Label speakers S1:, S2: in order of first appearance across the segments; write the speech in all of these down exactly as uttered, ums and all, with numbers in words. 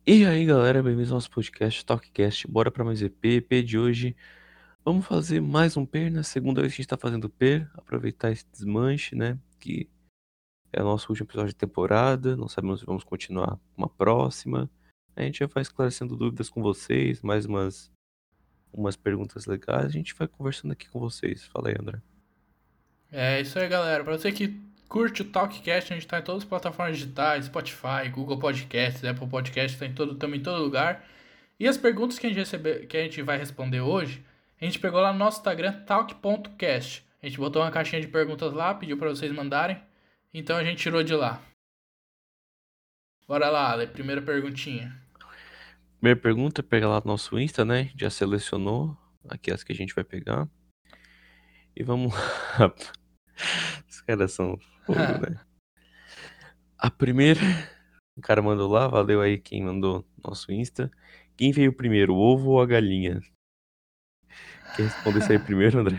S1: E aí, galera, bem-vindos ao nosso podcast Talkcast. Bora pra mais E P. E P de hoje. Vamos fazer mais um PER, né? Segunda vez que a gente tá fazendo PER. Aproveitar esse desmanche, né? Que é o nosso último episódio de temporada. Não sabemos se vamos continuar uma próxima. A gente já vai esclarecendo dúvidas com vocês, mais umas, umas perguntas legais. A gente vai conversando aqui com vocês. Fala aí, André.
S2: É isso aí, galera. Pra você que curte o Talkcast, a gente tá em todas as plataformas digitais, Spotify, Google Podcasts, Apple Podcasts, tá em todo, também em todo lugar. E as perguntas que a gente recebe, que a gente vai responder hoje, a gente pegou lá no nosso Instagram, talk ponto cast. A gente botou uma caixinha de perguntas lá, pediu pra vocês mandarem. Então a gente tirou de lá. Bora lá, Ale, primeira perguntinha.
S1: Primeira pergunta, pega lá no nosso Insta, né? Já selecionou aqui as que a gente vai pegar. E vamos lá. Os caras são fogo, né? A primeira, o cara mandou lá, valeu aí quem mandou no nosso Insta. Quem veio primeiro, o ovo ou a galinha? Quer responder isso aí primeiro, André?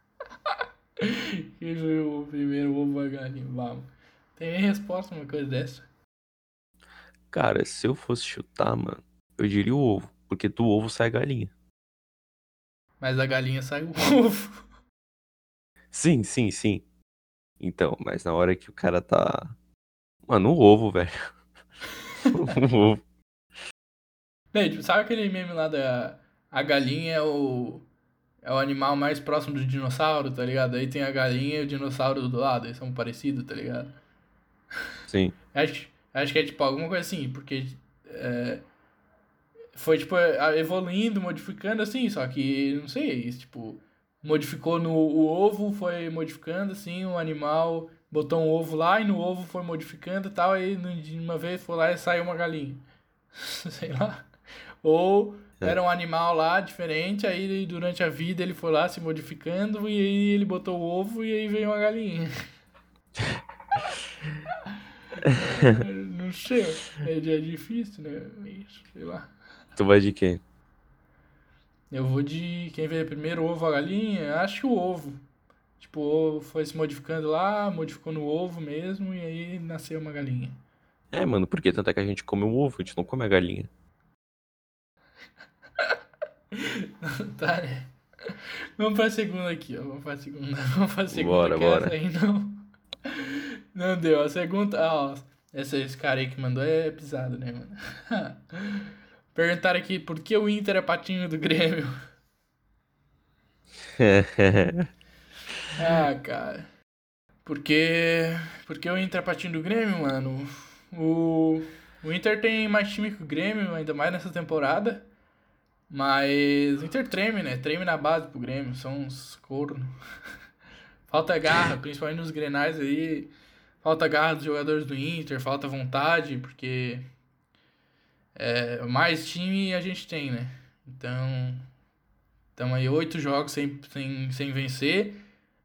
S2: Quem foi o primeiro ovo a galinha? Vamos. Tem nem resposta uma coisa dessa.
S1: Cara, se eu fosse chutar, mano, eu diria o ovo, porque do ovo sai a galinha.
S2: Mas a galinha sai o ovo.
S1: Sim, sim, sim. Então, mas na hora que o cara tá. Mano, o ovo, velho. O ovo.
S2: Bem, tipo, sabe aquele meme lá da a galinha é o é o animal mais próximo do dinossauro, tá ligado? Aí tem a galinha e o dinossauro do lado, eles são parecidos, tá ligado?
S1: Sim.
S2: Acho, acho que é tipo alguma coisa assim, porque é, foi tipo a- evoluindo, modificando assim, só que não sei, tipo, modificou no o ovo, foi modificando assim, o animal botou um ovo lá e no ovo foi modificando e tal, aí no- de uma vez foi lá e saiu uma galinha. Sei lá. Ou
S1: É.
S2: era um animal lá diferente, aí ele, durante a vida ele foi lá se modificando e aí ele botou o ovo e aí veio uma galinha. É, não sei, é, é difícil, né? Isso, sei lá.
S1: Tu vai de quem?
S2: Eu vou de quem veio primeiro, o ovo ou a galinha? Acho que o ovo. Tipo, o ovo foi se modificando lá, modificou no ovo mesmo e aí nasceu uma galinha.
S1: É, mano, porque tanto é que a gente come o ovo, a gente não come a galinha.
S2: Tá, né? Vamos pra segunda aqui, ó. Vamos pra segunda. Vamos pra segunda
S1: Bora,
S2: que essa
S1: bora.
S2: aí não. Não deu. A segunda. Ah, ó, esse, esse cara aí que mandou é pisado, né, mano? Perguntaram aqui por que o Inter é patinho do Grêmio. Ah, cara. Porque. Porque o Inter é patinho do Grêmio, mano. O. O Inter tem mais time que o Grêmio, ainda mais nessa temporada. Mas o Inter treme, né? Treme na base pro Grêmio. São uns corno. Falta garra, principalmente nos grenais aí. Falta garra dos jogadores do Inter, falta vontade, porque é, mais time a gente tem, né? Então, estamos aí oito jogos sem, sem, sem vencer.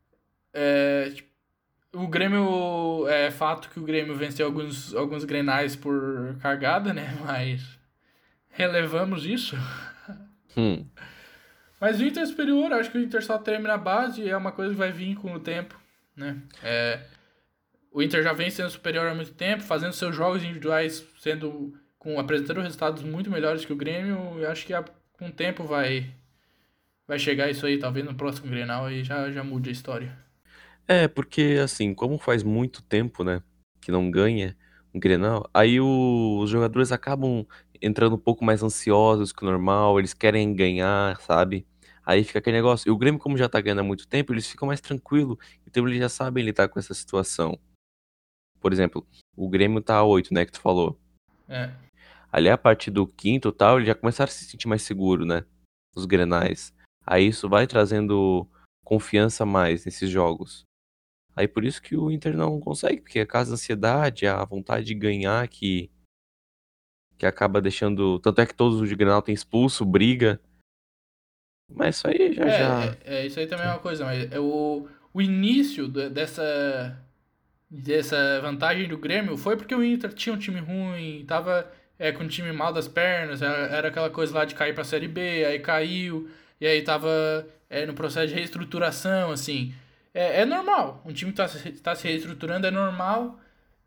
S2: É, tipo, o Grêmio, é fato que o Grêmio venceu alguns, alguns grenais por cagada, né? Mas relevamos isso.
S1: Hum.
S2: Mas o Inter é superior, acho que o Inter só treme na base e é uma coisa que vai vir com o tempo, né? É, o Inter já vem sendo superior há muito tempo, fazendo seus jogos individuais, sendo com apresentando resultados muito melhores que o Grêmio. Eu acho que a- com o tempo vai vai chegar isso aí, talvez no próximo Grenal e já já mude a história.
S1: É, porque assim, como faz muito tempo, né, que não ganha um Grenal, aí o- os jogadores acabam entrando um pouco mais ansiosos que o normal, eles querem ganhar, sabe? Aí fica aquele negócio. E o Grêmio, como já tá ganhando há muito tempo, eles ficam mais tranquilos, então eles já sabem lidar com essa situação. Por exemplo, o Grêmio tá a oito, né, que tu falou.
S2: É.
S1: Ali a partir do quinto e tal, eles já começaram a se sentir mais seguro, né? Os Grenais. Aí isso vai trazendo confiança mais nesses jogos. Aí por isso que o Inter não consegue, porque é a causa da ansiedade, a vontade de ganhar que, que acaba deixando. Tanto é que todos os de Grenal tem expulso, briga. Mas isso aí já
S2: É,
S1: já.
S2: é, é, isso aí também é uma coisa, mas é o, o início de- dessa, dessa vantagem do Grêmio foi porque o Inter tinha um time ruim, tava é, com um time mal das pernas, era, era aquela coisa lá de cair pra Série B, aí caiu, e aí tava é, no processo de reestruturação, assim. É, é normal, um time tá, se- tá se reestruturando, é normal,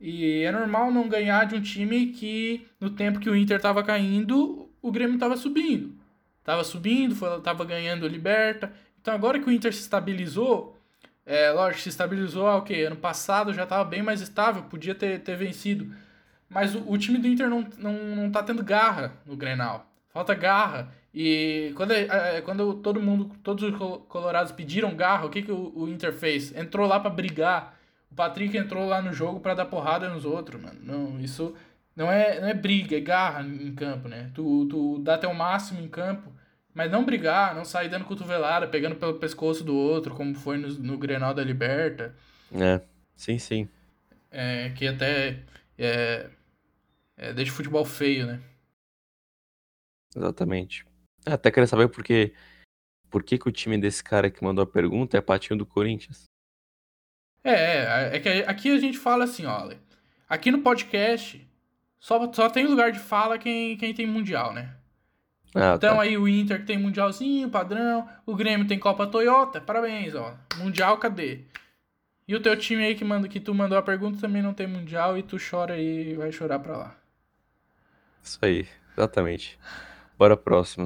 S2: E é normal não ganhar de um time que, no tempo que o Inter tava caindo, o Grêmio tava subindo. Tava subindo, foi, tava ganhando a Liberta. Então agora que o Inter se estabilizou, é, lógico, se estabilizou, ah, ok, ano passado já tava bem mais estável, podia ter, ter vencido. Mas o, o time do Inter não, não, não tá tendo garra no Grenal. Falta garra. E quando, é, é, quando todo mundo, todos os colorados pediram garra, o que, que o, o Inter fez? Entrou lá pra brigar. O Patrick entrou lá no jogo pra dar porrada nos outros, mano. Não, isso não é, não é briga, é garra em campo, né? Tu, tu dá teu máximo em campo, mas não brigar, não sair dando cotovelada, pegando pelo pescoço do outro, como foi no, no Grenal da Liberta.
S1: É, sim, sim,
S2: É, que até é, é, deixa o futebol feio, né?
S1: exatamente. É, Até queria saber por que, por que que o time desse cara que mandou a pergunta é patinho do Corinthians.
S2: É, é, é que aqui a gente fala assim, olha. Aqui no podcast só, só tem lugar de fala quem, quem tem mundial, né?
S1: Ah,
S2: Então
S1: tá.
S2: aí o Inter que tem mundialzinho, padrão. O Grêmio tem Copa Toyota. Parabéns, ó. Mundial, cadê? E o teu time aí que, manda, que tu mandou a pergunta também não tem mundial e tu chora aí e vai chorar pra lá.
S1: Isso aí, exatamente. Bora próximo.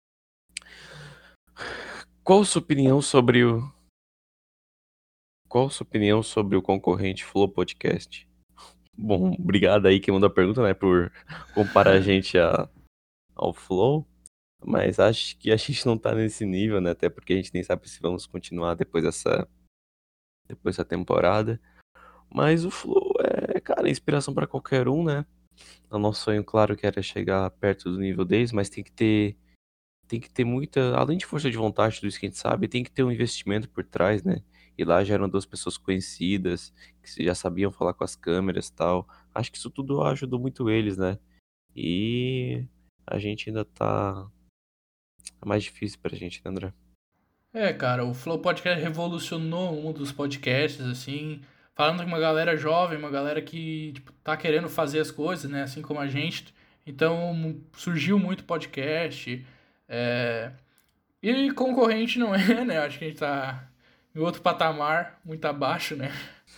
S1: Qual sua opinião sobre o Qual sua opinião sobre o concorrente Flow Podcast? Bom, obrigado aí quem mandou a pergunta, né, por comparar a gente a, ao Flow, mas acho que a gente não tá nesse nível, né, até porque a gente nem sabe se vamos continuar depois dessa, depois dessa temporada. Mas o Flow é, cara, inspiração pra qualquer um, né? O nosso sonho, claro, que era chegar perto do nível deles, mas tem que ter, tem que ter muita, além de força de vontade, tudo isso que a gente sabe, tem que ter um investimento por trás, né? E lá já eram duas pessoas conhecidas, que já sabiam falar com as câmeras e tal. Acho que isso tudo ajudou muito eles, né? E a gente ainda tá. É mais difícil pra gente, né, André?
S2: É, cara, o Flow Podcast revolucionou um dos podcasts, assim, falando com uma galera jovem, uma galera que, tipo, tá querendo fazer as coisas, né, assim como a gente. Então, mu- surgiu muito podcast. É... E concorrente não é, né? Acho que a gente tá em outro patamar, muito abaixo, né?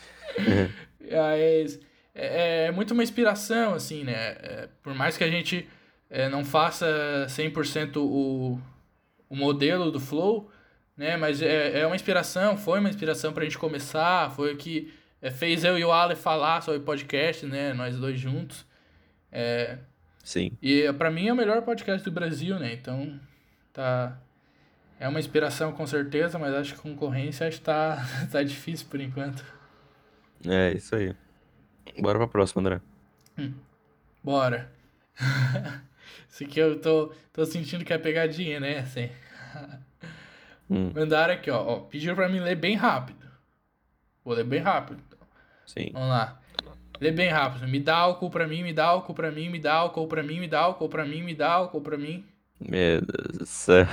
S2: Mas é, é muito uma inspiração, assim, né? É, por mais que a gente é, não faça cem por cento o, o modelo do Flow, né? Mas é, é uma inspiração, foi uma inspiração pra gente começar, foi o que é, fez eu e o Ale falar sobre podcast, né? Nós dois juntos.
S1: Sim.
S2: E pra mim é o melhor podcast do Brasil, né? Então, tá... É uma inspiração com certeza, mas acho que a concorrência acho que tá, tá difícil por enquanto.
S1: É isso aí. Bora pra próxima, André.
S2: Bora. Isso aqui eu tô, tô sentindo que é pegadinha, né? Assim.
S1: Hum,
S2: Mandaram aqui, ó, ó. Pediram pra mim ler bem rápido. Vou ler bem rápido.
S1: sim.
S2: Vamos lá. Lê bem rápido. Me dá álcool pra mim, me dá álcool pra mim, me dá álcool pra mim, me dá álcool pra mim, me dá álcool pra mim.
S1: Meu Deus do céu.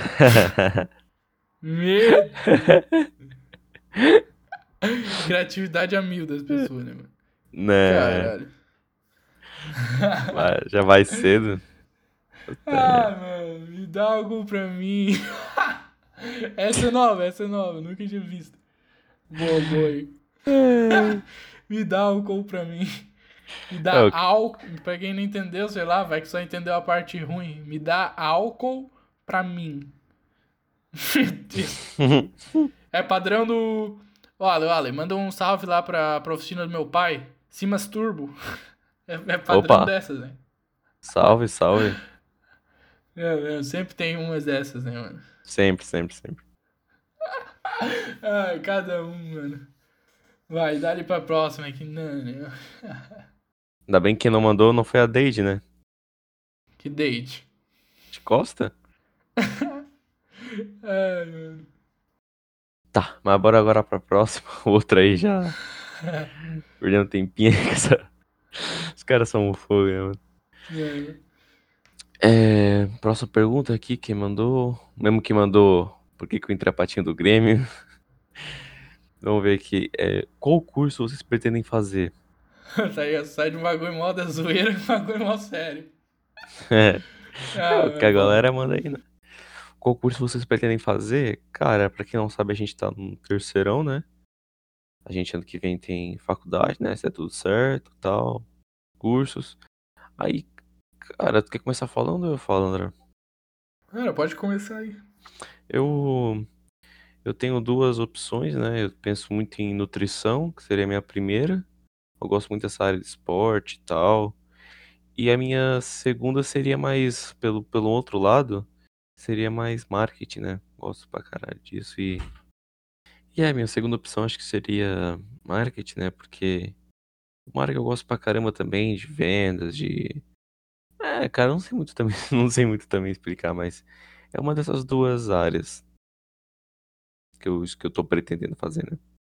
S2: Meu Deus. Criatividade a mil das pessoas, né, mano?
S1: Né?
S2: Caralho.
S1: Vai- Já vai cedo.
S2: Ah,
S1: Puta
S2: mano, me dá álcool pra mim. Essa é nova, essa é nova, nunca tinha visto. Boa, boa aí.
S1: merda.
S2: Me dá álcool pra mim. Me
S1: É,
S2: dá
S1: o-
S2: álcool. Pra quem não entendeu, sei lá, vai que só entendeu a parte ruim. Me dá álcool pra mim. Meu Deus. É padrão do. Olha, olha, manda um salve lá pra, pra oficina do meu pai. Simas Turbo. É, é padrão
S1: Opa,
S2: dessas, né?
S1: salve, salve.
S2: É, é, sempre tem umas dessas, né, mano?
S1: Sempre, sempre, sempre.
S2: Ai, cada um, mano. Vai, dá-lhe pra próxima aqui. Não, não.
S1: Ainda bem que quem não mandou não foi a Deide, né?
S2: Que date.
S1: De Costa?
S2: Ai, mano.
S1: Tá, mas bora agora pra próxima. Outra aí já perdendo tempinho. com essa- Os caras são um fogo, né, mano?
S2: É.
S1: É, próxima pergunta aqui, quem mandou? Mesmo que mandou, por que que o Inter é patinho do Grêmio? Vamos ver aqui. É, qual curso vocês pretendem fazer?
S2: Sai, sai de um bagulho mó da zoeira e um bagulho mó sério.
S1: É, é
S2: Ah,
S1: o que
S2: é
S1: a
S2: bom.
S1: galera manda aí, né? Qual curso vocês pretendem fazer? Cara, pra quem não sabe, a gente tá no terceirão, né? A gente ano que vem tem faculdade, né? Se é tudo certo, tal, cursos. Aí, cara, tu quer começar falando ou eu falo, André?
S2: Cara, pode começar aí.
S1: Eu, eu tenho duas opções, né? Eu penso muito em nutrição, que seria a minha primeira. Eu gosto muito dessa área de esporte e tal. E a minha segunda seria mais, pelo, pelo outro lado, seria mais marketing, né? Gosto pra caralho disso. E, e é, a minha segunda opção acho que seria marketing, né? Porque uma área que eu gosto pra caramba também, de vendas, de. É, cara, eu não sei muito também, não sei muito também explicar, mas é uma dessas duas áreas que eu, que eu tô pretendendo fazer, né?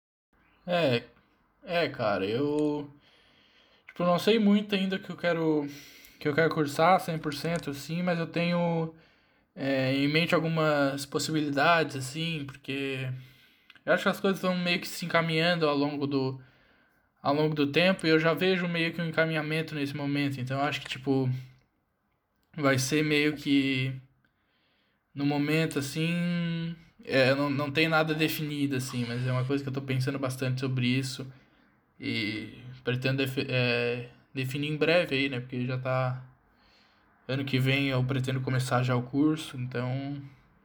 S2: É, é, cara, eu tipo, não sei muito ainda que eu quero que eu quero cursar cem por cento assim, mas eu tenho é, em mente algumas possibilidades assim, porque eu acho que as coisas vão meio que se encaminhando ao longo do ao longo do tempo e eu já vejo meio que um encaminhamento nesse momento, então eu acho que tipo vai ser meio que no momento assim, é, não, não tem nada definido assim, mas é uma coisa que eu tô pensando bastante sobre isso. E pretendo defi- é, definir em breve aí, né? Porque já tá. Ano que vem eu pretendo começar já o curso, então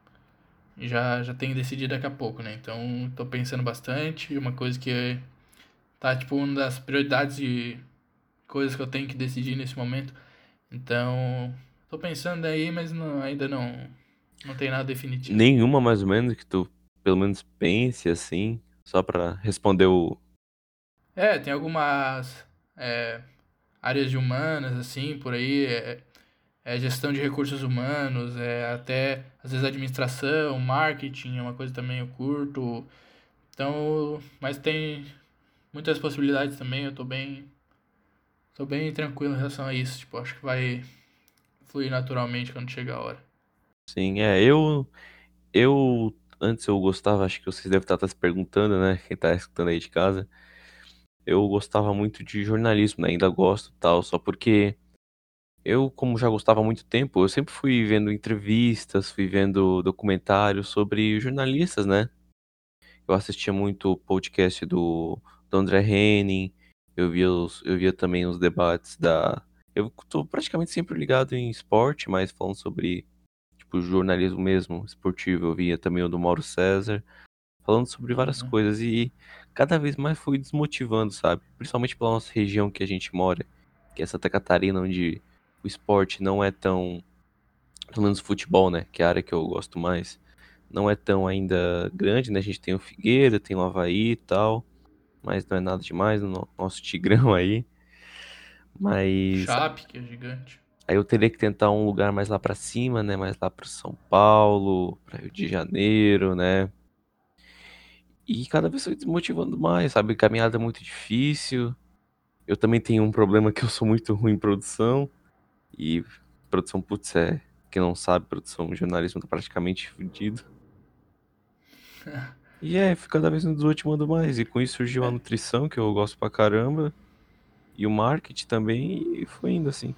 S2: já, já tenho decidido daqui a pouco, né? Então tô pensando bastante. Uma coisa que tá tipo uma das prioridades de coisas que eu tenho que decidir nesse momento. Então tô pensando aí, mas não, ainda não, não tem nada definitivo.
S1: Nenhuma mais ou menos que tu pelo menos pense assim, só pra responder o.
S2: É, tem algumas é, áreas de humanas, assim, por aí. É, é gestão de recursos humanos, é até às vezes administração, marketing, é uma coisa também eu curto. Então, mas tem muitas possibilidades também, eu tô bem, tô bem tranquilo em relação a isso, tipo, acho que vai fluir naturalmente quando chegar a hora.
S1: Sim, é, eu. Eu. Antes eu gostava, acho que vocês devem estar se perguntando, né? Quem tá escutando aí de casa. Eu gostava muito de jornalismo, né? Ainda gosto e tal, só porque eu, como já gostava há muito tempo, eu sempre fui vendo entrevistas, fui vendo documentários sobre jornalistas, né? Eu assistia muito o podcast do, do André Henning, eu via, os, eu via também os debates da. Eu tô praticamente sempre ligado em esporte, mas falando sobre, tipo, jornalismo mesmo, esportivo, eu via também o do Mauro César, falando sobre várias
S2: Uhum.
S1: coisas e cada vez mais fui desmotivando, sabe? Principalmente pela nossa região que a gente mora, que é Santa Catarina, onde o esporte não é tão, pelo menos o futebol, né, que é a área que eu gosto mais, não é tão ainda grande, né? A gente tem o Figueira, tem o Avaí e tal, mas não é nada demais no no- nosso Tigrão aí. Mas
S2: Chape, que é gigante.
S1: aí eu teria que tentar um lugar mais lá pra cima, né? Mais lá pro São Paulo, pra Rio de Janeiro, né? E cada vez foi desmotivando mais, sabe? Caminhada é muito difícil. Eu também tenho um problema que eu sou muito ruim em produção. E produção, putz, é. Quem não sabe, produção, jornalismo tá praticamente fudido. E é, fui cada vez me desmotivando mais. E com isso surgiu a
S2: É,
S1: nutrição, que eu gosto pra caramba. E o marketing também. E foi indo assim.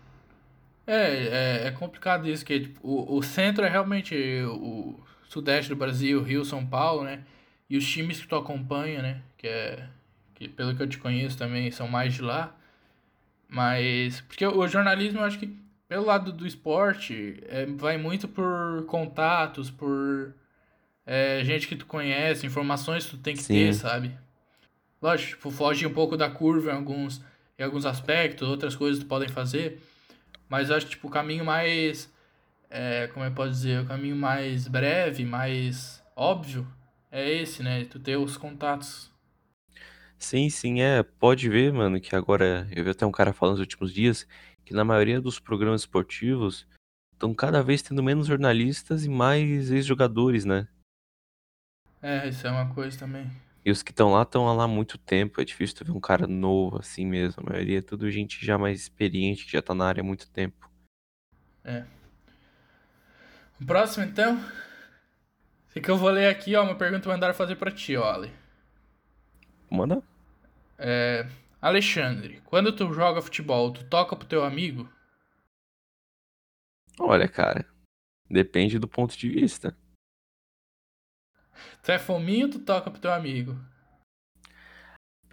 S2: é, é, é complicado isso, que tipo, o, o centro é realmente o sudeste do Brasil, Rio, São Paulo, né? E os times que tu acompanha, né? Que é, que pelo que eu te conheço também são mais de lá. Mas, porque o jornalismo, eu acho que, pelo lado do esporte, é, vai muito por contatos, por é, gente que tu conhece, informações que tu tem que ter,
S1: Sim,
S2: sabe? Lógico, tipo, foge um pouco da curva em alguns, em alguns aspectos, outras coisas tu podem fazer, mas eu acho, tipo, o caminho mais, é, como eu posso dizer, o caminho mais breve, mais óbvio, é esse, né? Tu ter os contatos.
S1: sim, sim, é. Pode ver, mano, que agora. Eu vi até um cara falando nos últimos dias que na maioria dos programas esportivos estão cada vez tendo menos jornalistas e mais ex-jogadores, né?
S2: É, isso é uma coisa também.
S1: E os que estão lá estão lá há muito tempo. É difícil tu ver um cara novo assim mesmo. A maioria é tudo gente já mais experiente, que já tá na área há muito tempo.
S2: É. O próximo, então, esse que eu vou ler aqui, ó, uma pergunta que mandaram fazer pra ti, ó, Ali.
S1: Manda.
S2: É, Alexandre, quando tu joga futebol, tu toca pro teu amigo?
S1: Olha, cara, depende do ponto de vista.
S2: Tu é fominho, tu toca pro teu amigo?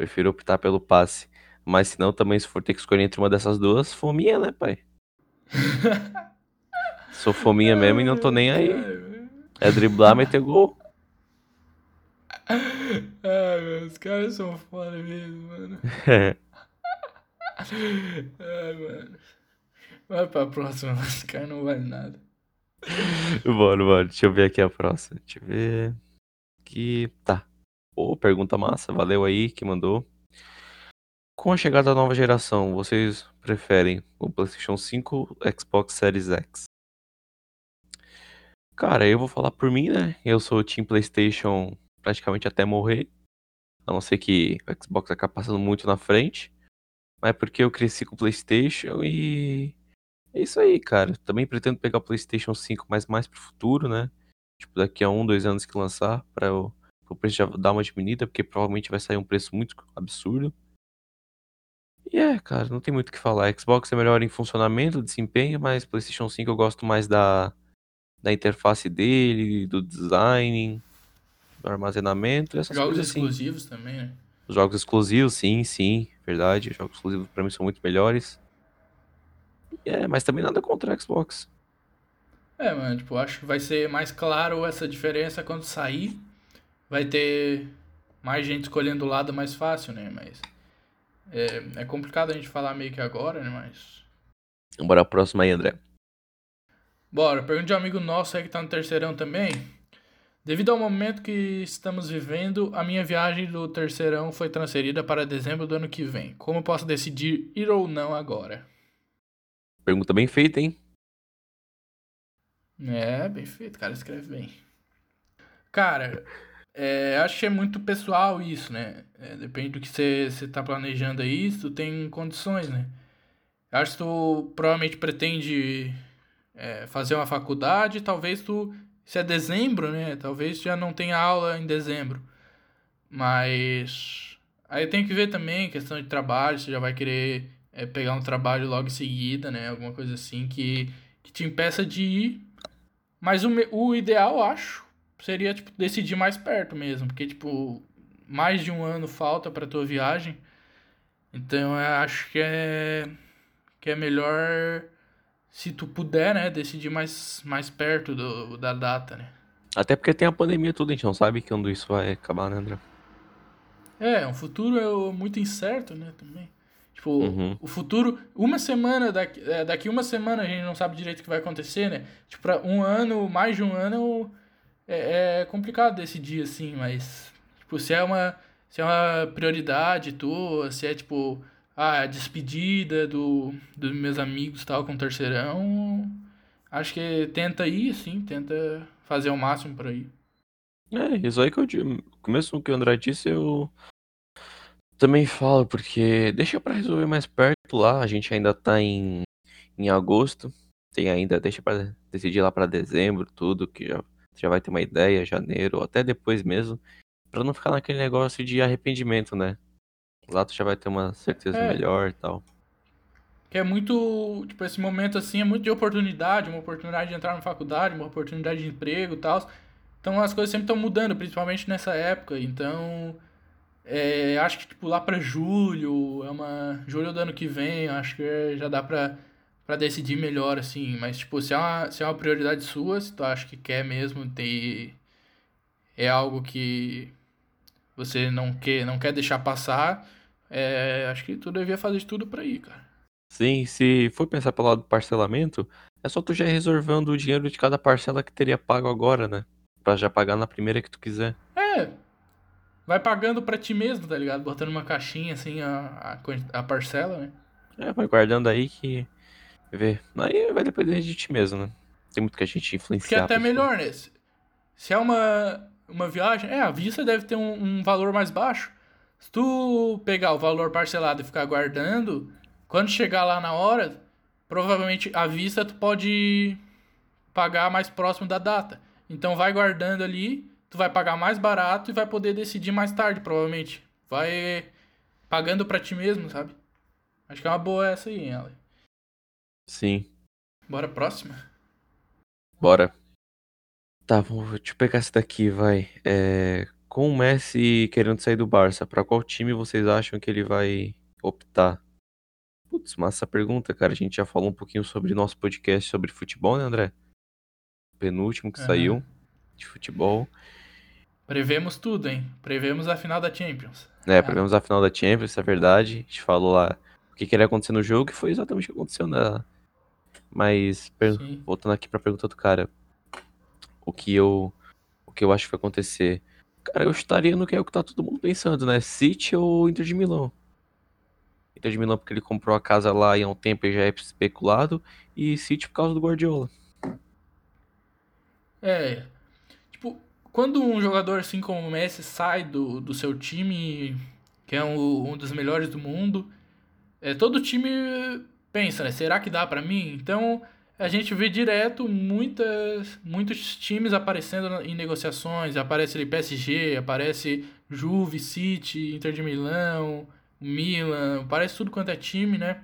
S1: Prefiro optar pelo passe. Mas se não, também se for ter que escolher entre uma dessas duas, fominha, né, pai? Sou fominha mesmo e não tô nem aí.
S2: Cara,
S1: É driblar, meter gol.
S2: ai, mano, os caras são foda mesmo, mano. Ai, mano. Vai pra próxima, esse cara não vale nada.
S1: Bora, bora. Deixa eu ver aqui a próxima. Deixa eu ver. Que tá. Pô, pergunta massa. Valeu aí que mandou. Com a chegada da nova geração, vocês preferem o PlayStation cinco ou Xbox Series X? Cara, eu vou falar por mim, né? Eu sou Team PlayStation praticamente até morrer. A não ser que o Xbox acaba passando muito na frente. Mas é porque eu cresci com o PlayStation e. É isso aí, cara. Também pretendo pegar o PlayStation cinco, mas mais pro futuro, né? Tipo, daqui a um, dois anos que lançar, pra eu, o preço já dar uma diminuída, porque provavelmente vai sair um preço muito absurdo. E é, cara, não tem muito o que falar. Xbox é melhor em funcionamento, desempenho, mas PlayStation cinco eu gosto mais da, da interface dele, do design, do armazenamento, essas
S2: Jogos
S1: coisas assim.
S2: exclusivos também, né?
S1: Os jogos exclusivos, sim, sim, verdade. Os jogos exclusivos pra mim são muito melhores. E é, mas também nada contra o Xbox.
S2: É, mano, tipo, acho que vai ser mais claro essa diferença quando sair. Vai ter mais gente escolhendo o lado mais fácil, né? Mas é, é complicado a gente falar meio que agora, né? Mas.
S1: Bora a próxima aí, André.
S2: Bora, pergunta de um amigo nosso aí que tá no terceirão também. Devido ao momento que estamos vivendo, a minha viagem do terceirão foi transferida para dezembro do ano que vem. Como posso decidir ir ou não agora?
S1: Pergunta bem feita, hein?
S2: É, bem feito, cara, escreve bem. Cara, é, acho que é muito pessoal isso, né? É, depende do que você você tá planejando aí, se tu tem condições, né? Acho que tu provavelmente pretende é, fazer uma faculdade, talvez tu, se é dezembro, né? Talvez já não tenha aula em dezembro. Mas aí tem que ver também questão de trabalho, você já vai querer é, pegar um trabalho logo em seguida, né? Alguma coisa assim que, que te impeça de ir. Mas o, me- o ideal, eu acho, seria, tipo, decidir mais perto mesmo. Porque, tipo, mais de um ano falta pra tua viagem. Então, eu acho que é, que é melhor, se tu puder, né, decidir mais, mais perto do, da data, né?
S1: Até porque tem a pandemia tudo, a gente não sabe quando isso vai acabar, né, André?
S2: É, um futuro é muito incerto, né, também. Tipo,
S1: Uhum.
S2: o futuro, uma semana, daqui, é, daqui uma semana a gente não sabe direito o que vai acontecer, né? Tipo, pra um ano, mais de um ano, é, é complicado decidir, assim, mas, tipo, se é uma, se é uma prioridade tua, se é, tipo, ah, a despedida do, dos meus amigos, tal, com o terceirão, acho que tenta ir, assim, tenta fazer o máximo pra ir.
S1: É, isso aí que eu digo. Começo que o André disse, eu também falo, porque deixa pra resolver mais perto lá. A gente ainda tá em, em agosto. Tem ainda, deixa pra decidir lá pra dezembro, tudo, que já, já vai ter uma ideia, janeiro, ou até depois mesmo. Pra não ficar naquele negócio de arrependimento, né? Lá tu já vai ter uma certeza
S2: É,
S1: melhor e tal.
S2: que é muito, tipo, esse momento assim é muito de oportunidade, uma oportunidade de entrar na faculdade, uma oportunidade de emprego e tal. Então as coisas sempre estão mudando, principalmente nessa época. Então, é, acho que tipo lá pra julho, é uma julho do ano que vem, acho que já dá pra, pra decidir melhor assim, mas tipo, se é uma, se é uma prioridade sua, se tu acha que quer mesmo ter é algo que você não quer, não quer deixar passar, é, acho que tu devia fazer de tudo pra ir, cara.
S1: Sim, se for pensar pelo lado do parcelamento, é só tu já ir reservando o dinheiro de cada parcela que teria pago agora, né? Pra já pagar na primeira que tu quiser.
S2: É, vai pagando pra ti mesmo, tá ligado? Botando uma caixinha assim a, a, quanti- a parcela, né?
S1: É, vai guardando aí que. Vê. Aí vai depender de ti mesmo, né? Tem muito que a gente
S2: Porque é
S1: influenciar a
S2: até
S1: pessoa.
S2: melhor, né? Se se é uma, uma viagem, é, a vista deve ter um, um valor mais baixo. Se tu pegar o valor parcelado e ficar guardando, quando chegar lá na hora, provavelmente à vista tu pode pagar mais próximo da data. Então vai guardando ali, tu vai pagar mais barato e vai poder decidir mais tarde, provavelmente. Vai pagando pra ti mesmo, sabe? Acho que é uma boa essa aí, hein, Ale.
S1: Sim,
S2: Bora próxima?
S1: bora. Tá, vamos, deixa eu pegar essa daqui, vai. É. Com o Messi querendo sair do Barça, pra qual time vocês acham que ele vai optar? Putz, massa pergunta, cara. A gente já falou um pouquinho sobre nosso podcast sobre futebol, né, André? Penúltimo que
S2: Aham.
S1: saiu de futebol.
S2: Prevemos tudo, hein? Prevemos a final da Champions.
S1: É, prevemos a final da Champions, isso é verdade. A gente falou lá o que que iria acontecer no jogo e foi exatamente o que aconteceu, né? Mas, per-
S2: Sim.
S1: voltando aqui pra pergunta do cara, o que eu, o que eu acho que vai acontecer? Cara, eu estaria no que é o que tá todo mundo pensando, né? City ou Inter de Milão? Inter de Milão porque ele comprou a casa lá e há um tempo e já é especulado, e City por causa do Guardiola.
S2: É, tipo, quando um jogador assim como o Messi sai do, do seu time, que é um, um dos melhores do mundo, é, todo time pensa, né? Será que dá pra mim? Então a gente vê direto muitas, muitos times aparecendo na- em negociações. Aparece ali P S G, aparece Juve, City, Inter de Milão, Milan, aparece tudo quanto é time, né?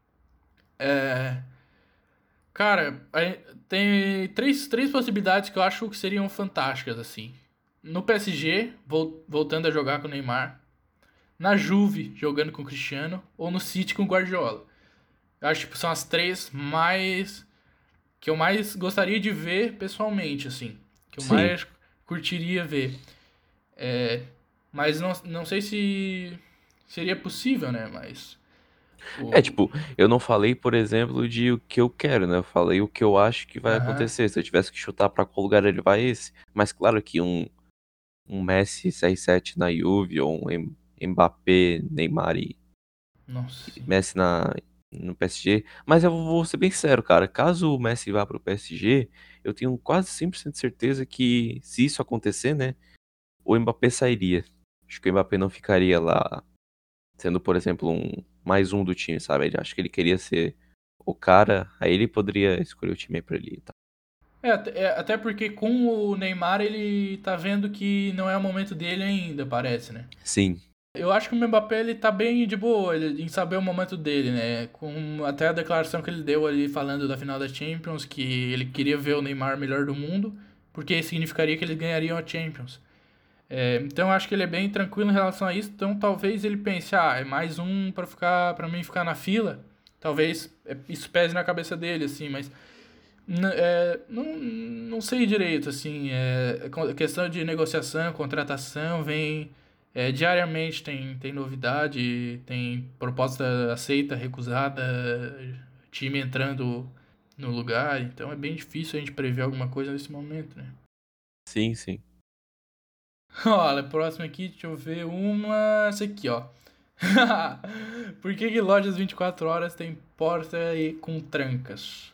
S2: É, cara, aí tem três, três possibilidades que eu acho que seriam fantásticas, assim. No P S G, vol- voltando a jogar com o Neymar. Na Juve, jogando com o Cristiano. Ou no City com o Guardiola. Eu acho que são as três mais... que eu mais gostaria de ver pessoalmente, assim. Que eu
S1: Sim.
S2: mais curtiria ver. É, mas não, não sei se seria possível, né? Mas...
S1: É,
S2: O...
S1: tipo, eu não falei, por exemplo, de o que eu quero, né? Eu falei o que eu acho que vai
S2: Aham.
S1: acontecer. Se eu tivesse que chutar pra qual lugar ele vai, esse. Mas claro que um, um Messi C R sete na Juve, ou um Em- Mbappé, Neymar e
S2: Nossa,
S1: e
S2: sim.
S1: Messi na, no P S G. Mas eu vou ser bem sério, cara. Caso o Messi vá pro P S G, eu tenho quase cem por cento de certeza que, se isso acontecer, né, o Mbappé sairia. Acho que o Mbappé não ficaria lá, sendo, por exemplo, um mais um do time, sabe? Ele acho que ele queria ser o cara, aí ele poderia escolher o time pra ele, tá?
S2: É, até é, até porque com o Neymar ele tá vendo que não é o momento dele ainda, parece, né?
S1: Sim,
S2: Eu acho que o Mbappé ele tá bem de boa ele, em saber o momento dele, né? Com até a declaração que ele deu ali falando da final da Champions, que ele queria ver o Neymar melhor do mundo, porque significaria que eles ganhariam a Champions. É, então eu acho que ele é bem tranquilo em relação a isso. Então talvez ele pense, ah, é mais um pra ficar, para mim ficar na fila. Talvez é, isso pese na cabeça dele, assim, mas N- é, não, não sei direito, assim, é, co- questão de negociação, contratação, vem é, diariamente tem, tem novidade, tem proposta aceita, recusada, time entrando no lugar, então é bem difícil a gente prever alguma coisa nesse momento, né?
S1: sim, sim.
S2: Olha, próximo aqui, deixa eu ver uma, essa aqui, ó. Por que que lojas vinte e quatro horas tem porta e com trancas?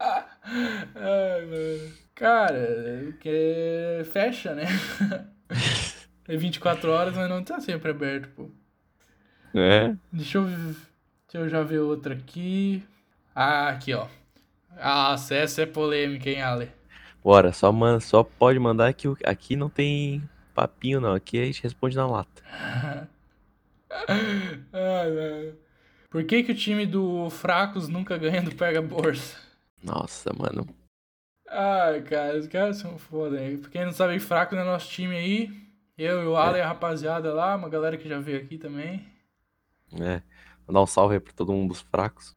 S2: Ai, mano. Cara, que fecha, né? É vinte e quatro horas, mas não tá sempre aberto, pô.
S1: É,
S2: Deixa eu, deixa eu já ver outra aqui. Ah, aqui, ó. Ah, essa é polêmica, hein, Ale?
S1: bora, só, man, só pode mandar que o- aqui não tem papinho, não. Aqui a gente responde na lata.
S2: Ai, mano. Por que que o time do Fracos nunca ganha do Pega Bolsa?
S1: Nossa, mano.
S2: Ai, cara, os caras são foda, hein? Pra quem não sabe, Fracos é nosso time aí. Eu e o Ale
S1: É,
S2: e a rapaziada lá, uma galera que já veio aqui também.
S1: é. Mandar um salve aí pra todo mundo dos fracos.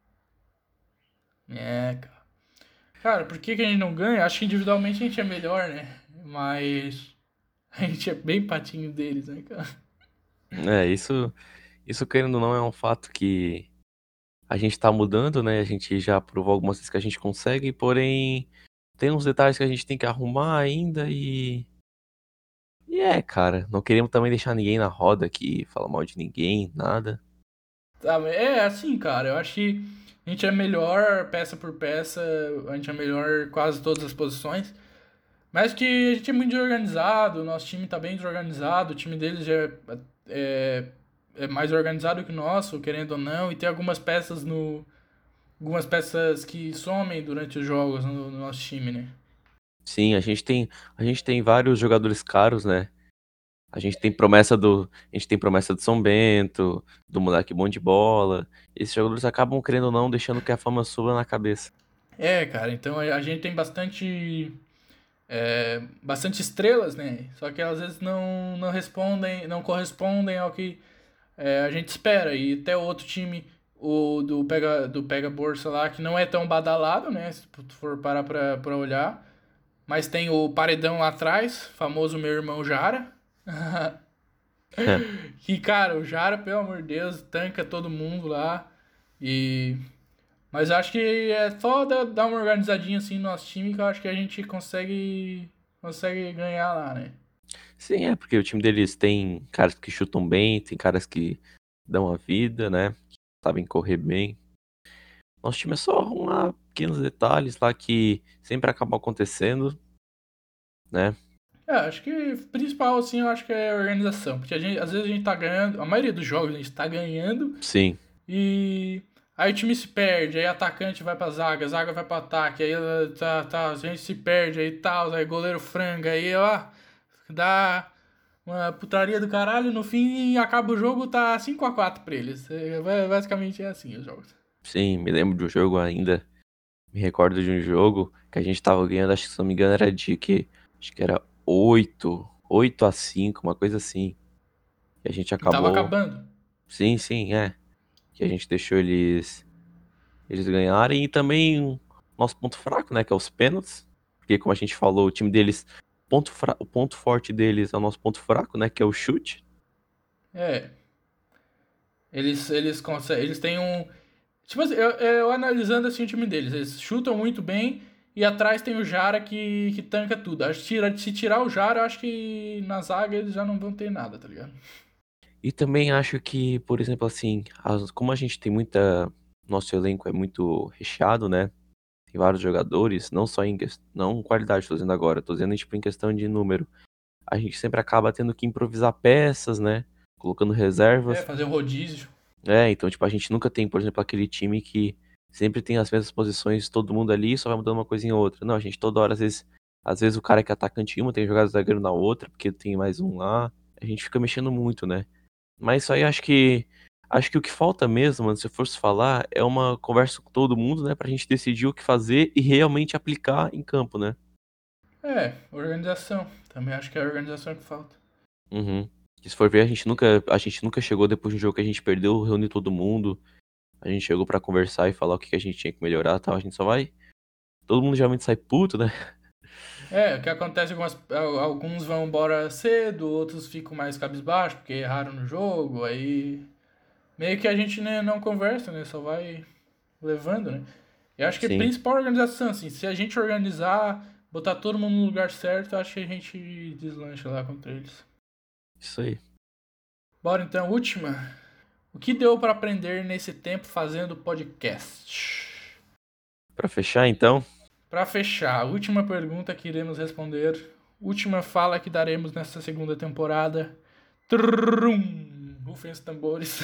S2: É, cara. Cara, por que que a gente não ganha? Acho que individualmente a gente é melhor, né? Mas a gente é bem patinho deles, né, cara?
S1: É, isso, isso querendo ou não é um fato que a gente tá mudando, né? A gente já provou algumas vezes que a gente consegue, porém tem uns detalhes que a gente tem que arrumar ainda e. E é, cara, não queremos também deixar ninguém na roda aqui, falar mal de ninguém, nada.
S2: Sabe? É assim, cara. Eu acho que a gente é melhor peça por peça, a gente é melhor quase todas as posições. Mas que a gente é muito desorganizado, o nosso time tá bem desorganizado, o time deles já é, é, é mais organizado que o nosso, querendo ou não, e tem algumas peças no. Algumas peças que somem durante os jogos no, no nosso time, né?
S1: Sim, a gente tem, a gente tem vários jogadores caros, né? A gente tem promessa do, a gente tem promessa do São Bento, do moleque bom de bola. Esses jogadores acabam querendo ou não deixando que a fama suba na cabeça.
S2: É, cara, então a a gente tem bastante. é, bastante estrelas, né? Só que às vezes não, não respondem, não correspondem ao que é, a gente espera. E até o outro time, o do Pega, do Pega Bolsa lá, que não é tão badalado, né? Se tu for parar pra, pra olhar. Mas tem o Paredão lá atrás, famoso meu irmão Jara. Que, cara, o Jara, pelo amor de Deus, tanca todo mundo lá. E... Mas acho que é só dar dar uma organizadinha assim no nosso time que eu acho que a gente consegue, consegue ganhar lá, né?
S1: Sim, é, porque o time deles tem caras que chutam bem, tem caras que dão a vida, né? Que sabem correr bem. Nosso time é só arrumar pequenos detalhes lá que sempre acabam acontecendo, né?
S2: É, acho que o principal, assim, eu acho que é a organização. Porque a gente, às vezes a gente tá ganhando, a maioria dos jogos a gente tá ganhando
S1: Sim,
S2: e aí o time se perde, aí atacante vai pra zaga, zaga vai pro ataque, aí ela tá, tá, a gente se perde, aí tal, aí goleiro franga, aí ó, dá uma putaria do caralho, no fim acaba o jogo, tá cinco a quatro pra eles. É, ba- basicamente é assim os jogos.
S1: sim, me lembro de um jogo ainda. Me recordo de um jogo que a gente tava ganhando, acho que se não me engano era de que, acho que era oito oito a cinco uma coisa assim. E a gente
S2: E tava
S1: acabou,
S2: acabando.
S1: sim, sim, é, que a gente deixou eles eles ganharem e também o nosso ponto fraco, né, que é os pênaltis. Porque como a gente falou, o time deles, ponto fra... o ponto forte deles é o nosso ponto fraco, né, que é o chute.
S2: É, eles, eles conseguem, eles têm um... Tipo assim, eu, eu analisando assim o time deles, eles chutam muito bem e atrás tem o Jara que, que tanca tudo. Acho que tira, se tirar o Jara, eu acho que na zaga eles já não vão ter nada, tá ligado?
S1: E também acho que, por exemplo, assim, as- como a gente tem muita, nosso elenco é muito recheado, né? Tem vários jogadores, não só em ques- não qualidade, tô dizendo agora, tô dizendo tipo em questão de número. A gente sempre acaba tendo que improvisar peças, né? Colocando
S2: É,
S1: reservas.
S2: fazer o rodízio.
S1: É, então, tipo, a gente nunca tem, por exemplo, aquele time que sempre tem as mesmas posições, todo mundo ali, só vai mudando uma coisinha ou outra. Não, a gente toda hora, às vezes, às vezes o cara que é atacante em uma tem jogado zagueiro na outra, porque tem mais um lá. A gente fica mexendo muito, né? Mas isso aí acho que acho que o que falta mesmo, mano, se eu fosse falar, é uma conversa com todo mundo, né, pra gente decidir o que fazer e realmente aplicar em campo, né?
S2: É, organização. Também acho que é a organização que falta.
S1: Uhum. Que se for ver, a gente nunca, a gente nunca chegou depois de um jogo que a gente perdeu, reunir todo mundo. A gente chegou pra conversar e falar o que que a gente tinha que melhorar, tal. A gente só vai. Todo mundo geralmente sai puto, né?
S2: É, o que acontece, algumas, al- alguns vão embora cedo, outros ficam mais cabisbaixo porque erraram no jogo, aí meio que a gente né, não conversa, né? Só vai levando, né? Eu acho que a
S1: Sim,
S2: principal organização, assim, se a gente organizar, botar todo mundo no lugar certo, eu acho que a gente deslancha lá contra eles.
S1: isso aí.
S2: Bora então, última. O que deu pra aprender nesse tempo fazendo podcast?
S1: Pra fechar, então,
S2: Pra fechar, última pergunta que iremos responder, última fala que daremos nessa segunda temporada. Trum! Rufem os tambores.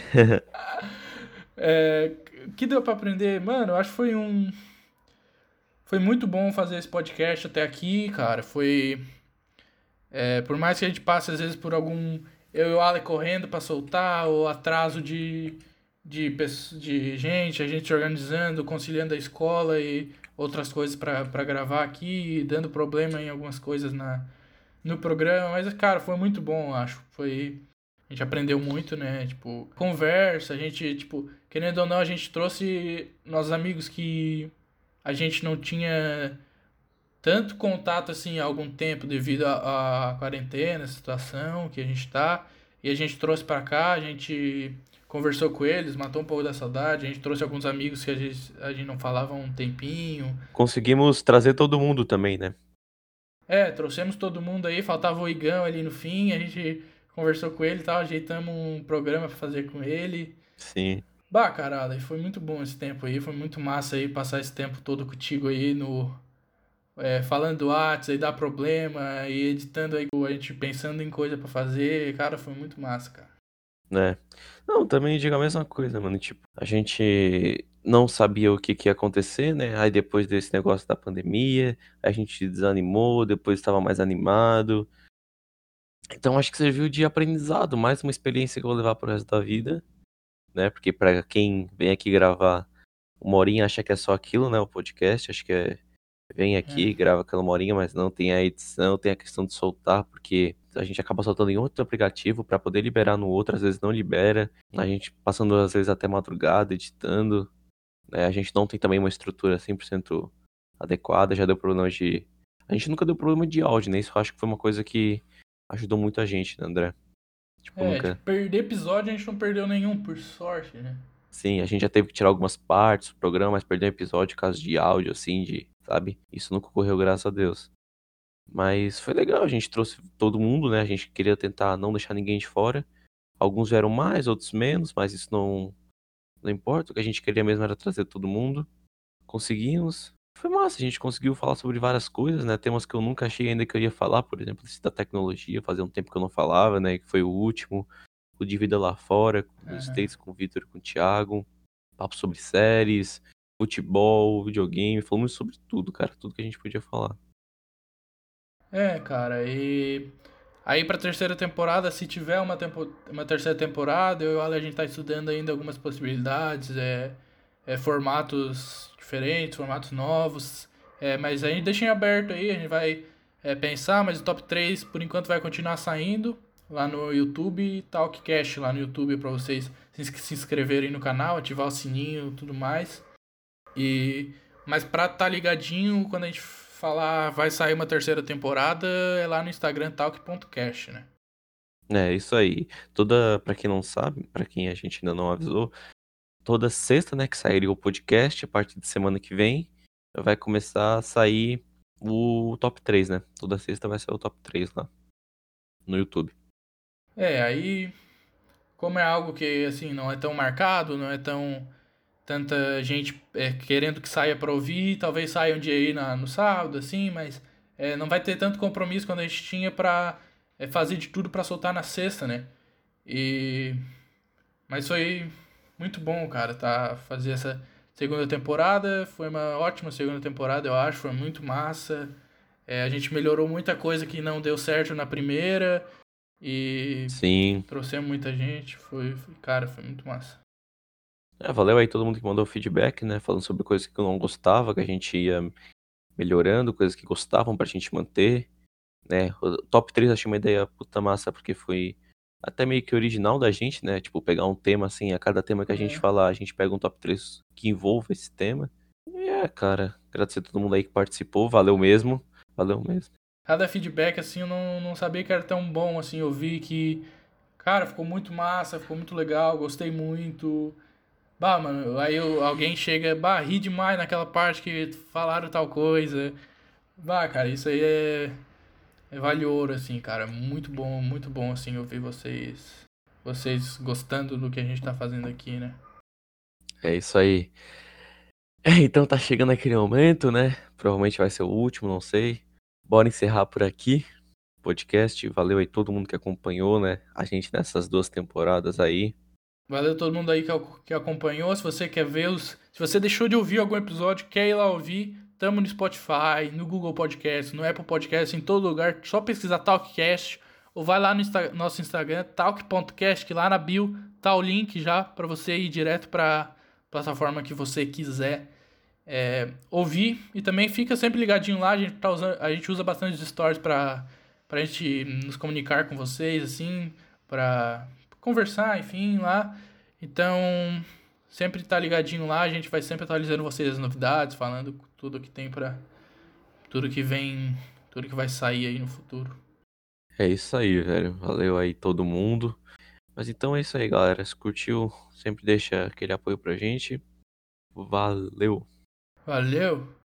S2: É, o que deu pra aprender? Mano, eu acho que foi um. Foi muito bom fazer esse podcast até aqui, cara. Foi. É, por mais que a gente passe às vezes por algum eu e o Ale correndo pra soltar, ou atraso de, de, pesso- de gente, a gente organizando, conciliando a escola e outras coisas pra pra gravar aqui, dando problema em algumas coisas na, no programa, mas cara, foi muito bom, eu acho. Foi a gente aprendeu muito, né? Tipo, conversa, a gente, tipo, querendo ou não, a gente trouxe nossos amigos que a gente não tinha tanto contato assim há algum tempo devido à à quarentena, a situação que a gente tá, e a gente trouxe pra cá, a gente conversou com eles, matou um pouco da saudade, a gente trouxe alguns amigos que a gente, a gente não falava há um tempinho.
S1: conseguimos trazer todo mundo também, né?
S2: É, trouxemos todo mundo aí, faltava o Igão ali no fim, a gente conversou com ele e tal, ajeitamos um programa pra fazer com ele.
S1: Sim.
S2: Bah, caralho, foi muito bom esse tempo aí, foi muito massa aí passar esse tempo todo contigo aí no, é, falando do Whats, aí dá problema, e editando aí, a gente pensando em coisa pra fazer, cara, foi muito massa, cara.
S1: Né? Não, também digo a mesma coisa, mano. Tipo, a gente não sabia o que que ia acontecer, né? Aí depois desse negócio da pandemia, a gente desanimou, depois estava mais animado. Então acho que serviu de aprendizado, mais uma experiência que eu vou levar pro resto da vida, né? Porque pra quem vem aqui gravar uma horinha acha que é só aquilo, né? O podcast, acho que é, Vem
S2: É,
S1: aqui, grava aquela uma horinha, mas não tem a edição, tem a questão de soltar, porque a gente acaba soltando em outro aplicativo pra poder liberar no outro, às vezes não libera. A gente passando às vezes até madrugada editando, né? A gente não tem também uma estrutura cem por cento adequada, já deu problema de. A gente nunca deu problema de áudio, né? Isso eu acho que foi uma coisa que ajudou muito a gente, né, André? Tipo,
S2: é, tipo,
S1: nunca.
S2: perder episódio a gente não perdeu nenhum, por sorte, né?
S1: Sim, a gente já teve que tirar algumas partes do programa, mas perdeu um episódio por causa de áudio, assim, de, sabe? Isso nunca ocorreu, graças a Deus. Mas foi legal, a gente trouxe todo mundo, né? A gente queria tentar não deixar ninguém de fora. Alguns vieram mais, outros menos, mas isso não, não importa. O que a gente queria mesmo era trazer todo mundo. Conseguimos. Foi massa, a gente conseguiu falar sobre várias coisas, né? Temas que eu nunca achei ainda que eu ia falar, por exemplo, esse da tecnologia, fazia um tempo que eu não falava, né? Que foi o último. O de vida lá fora, com os
S2: Aham.
S1: States, com o Vitor e com o Thiago. Papo sobre séries, futebol, videogame, falamos sobre tudo, cara. Tudo que a gente podia falar.
S2: É, cara, e aí pra terceira temporada, se tiver uma, tempo... uma terceira temporada, eu e o Ale, a gente tá estudando ainda algumas possibilidades, é, é formatos diferentes, formatos novos, é, mas aí deixem aberto aí, a gente vai é, pensar, mas o top três por enquanto vai continuar saindo lá no YouTube, Talkcast lá no YouTube pra vocês se ins- se inscreverem no canal, ativar o sininho e tudo mais. E mas pra tá ligadinho, quando a gente falar vai sair uma terceira temporada, é lá no Instagram talk.cast, né?
S1: É, isso aí. Toda, pra quem não sabe, pra quem a gente ainda não avisou, toda sexta, né, que sairia o podcast, a partir de semana que vem, vai começar a sair o top três, né? Toda sexta vai sair o top três lá no YouTube.
S2: É, aí como é algo que assim não é tão marcado, não é tão tanta gente é, querendo que saia pra ouvir, talvez saia um dia aí na, no sábado, assim, mas é, não vai ter tanto compromisso quando a gente tinha pra é, fazer de tudo pra soltar na sexta, né? E Mas foi muito bom, cara, tá? Fazer essa segunda temporada. Foi uma ótima segunda temporada, eu acho. Foi muito massa. É, a gente melhorou muita coisa que não deu certo na primeira. E
S1: Sim.
S2: trouxemos muita gente. Foi, foi- cara, foi muito massa.
S1: É, valeu aí todo mundo que mandou feedback, né? Falando sobre coisas que eu não gostava, que a gente ia melhorando, coisas que gostavam pra gente manter, né? O top três eu achei uma ideia puta massa, porque foi até meio que original da gente, né? Tipo, pegar um tema assim, a cada tema que a gente
S2: É.
S1: falar, a gente pega um top três que envolva esse tema. E é, cara, agradecer a todo mundo aí que participou, valeu mesmo, valeu mesmo.
S2: Cada feedback, assim, eu não, não sabia que era tão bom, assim. Eu vi que, cara, ficou muito massa, ficou muito legal, gostei muito. Bah, mano, aí eu- alguém chega, bah, ri demais naquela parte que falaram tal coisa. Bah, cara, isso aí é. É vale ouro, assim, cara. Muito bom, muito bom, assim, ouvir vocês. Vocês gostando do que a gente tá fazendo aqui, né?
S1: É isso aí. É, então tá chegando aquele momento, né? Provavelmente vai ser o último, não sei. Bora encerrar por aqui o podcast. Valeu aí todo mundo que acompanhou, né? A gente nessas duas temporadas aí.
S2: Valeu todo mundo aí que, que acompanhou. Se você quer ver os. Se você deixou de ouvir algum episódio, quer ir lá ouvir, tamo no Spotify, no Google Podcast, no Apple Podcast, em todo lugar. Só pesquisar Talkcast. Ou vai lá no Insta- nosso Instagram, talk.cast, que lá na bio tá o link já pra você ir direto pra plataforma que você quiser é, ouvir. E também fica sempre ligadinho lá. A gente, tá usando, a gente usa bastante os stories pra, pra gente nos comunicar com vocês, assim, pra conversar, enfim, lá. Então, sempre tá ligadinho lá. A gente vai sempre atualizando vocês as novidades, falando tudo que tem pra. Tudo que vem. Tudo que vai sair aí no futuro.
S1: É isso aí, velho. Valeu aí todo mundo. Mas então é isso aí, galera. Se curtiu, sempre deixa aquele apoio pra gente. Valeu!
S2: Valeu!